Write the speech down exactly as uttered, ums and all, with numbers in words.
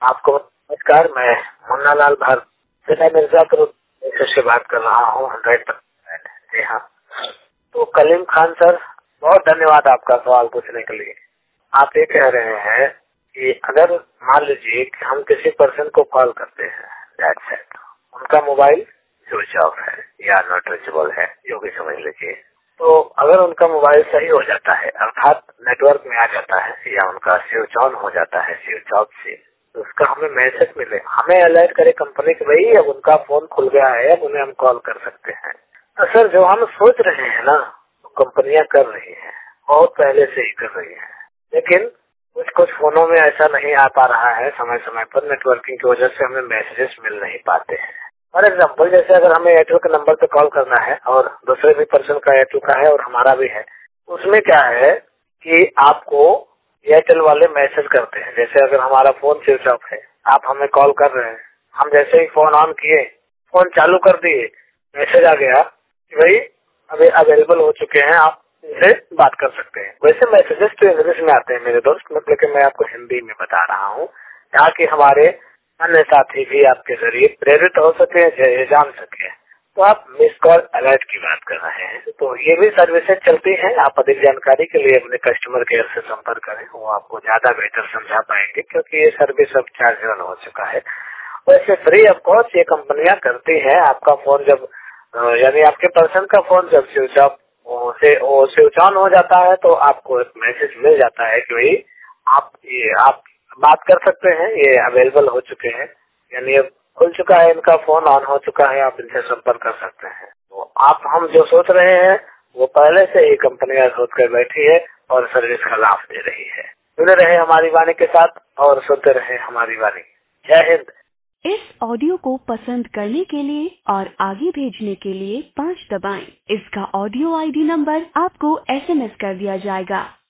आपको नमस्कार। मैं मुन्ना लाल भारत मैं मिर्जापुर से बात कर रहा हूँ। हंड्रेड परसेंट जी हाँ। तो कलीम खान सर, बहुत धन्यवाद आपका सवाल पूछने के लिए। आप ये कह रहे हैं कि अगर मान लीजिए कि हम किसी पर्सन को कॉल करते हैं, दैट्स इट, उनका मोबाइल स्विच ऑफ है या नॉट रीचेबल है, जो भी समझ लीजिए, तो अगर उनका मोबाइल सही हो जाता है, अर्थात नेटवर्क में आ जाता है या उनका स्विच ऑन हो जाता है स्विच ऑफ से, तो उसका हमें मैसेज मिले, हमें अलर्ट करे कंपनी की भाई अब उनका फोन खुल गया है, अब उन्हें हम कॉल कर सकते हैं। तो सर जो हम सोच रहे हैं ना, तो कंपनियां कर रही हैं, बहुत पहले से ही कर रही हैं, लेकिन कुछ कुछ फोनों में ऐसा नहीं आ पा रहा है समय समय पर, नेटवर्किंग की वजह से हमें मैसेजेस मिल नहीं पाते हैं। फॉर एग्जाम्पल, जैसे अगर हमें एयरटेल के नंबर पे कॉल करना है और दूसरे भी पर्सन का एयरटेल का है और हमारा भी है, उसमें क्या है कि आपको एयरटेल वाले मैसेज करते हैं। जैसे अगर हमारा फोन स्विच ऑफ है, आप हमें कॉल कर रहे हैं, हम जैसे ही फोन ऑन किए, फोन चालू कर दिए, मैसेज आ गया कि भाई अभी अवेलेबल हो चुके हैं, आप इनसे बात कर सकते हैं। वैसे मैसेजेस तो इंग्लिश में आते हैं मेरे दोस्त, लेकिन मैं आपको हिंदी में बता रहा हूँ ताकि हमारे अन्य साथी भी आपके जरिए प्रेरित हो सके, जान सके। तो आप मिस कॉल अलर्ट की बात कर रहे हैं, तो ये भी सर्विसेज चलती हैं। आप अधिक जानकारी के लिए अपने कस्टमर केयर से संपर्क करें, वो आपको ज्यादा बेहतर समझा पाएंगे, क्योंकि ये सर्विस अब चार्जेबल हो चुका है। वैसे फ्री ऑफ कॉस्ट ये कंपनियां करती हैं। आपका फोन जब यानी आपके पर्सन का फोन जब स्विच ऑफ से स्विच ऑन हो जाता है, तो आपको एक मैसेज मिल जाता है कि भाई आप ये आप बात कर सकते हैं, ये अवेलेबल हो चुके हैं, यानी अब खुल चुका है, इनका फोन ऑन हो चुका है, आप इनसे संपर्क कर सकते हैं। तो आप हम जो सोच रहे हैं वो पहले से ही कंपनियां सोच कर बैठी है और सर्विस का लाभ दे रही है। जुड़े रहे हमारी वाणी के साथ और सुनते रहे हमारी वाणी। जय हिंद। इस ऑडियो को पसंद करने के लिए और आगे भेजने के लिए पाँच दबाएं। इसका ऑडियो आईडी नंबर आपको एसएमएस कर दिया जाएगा।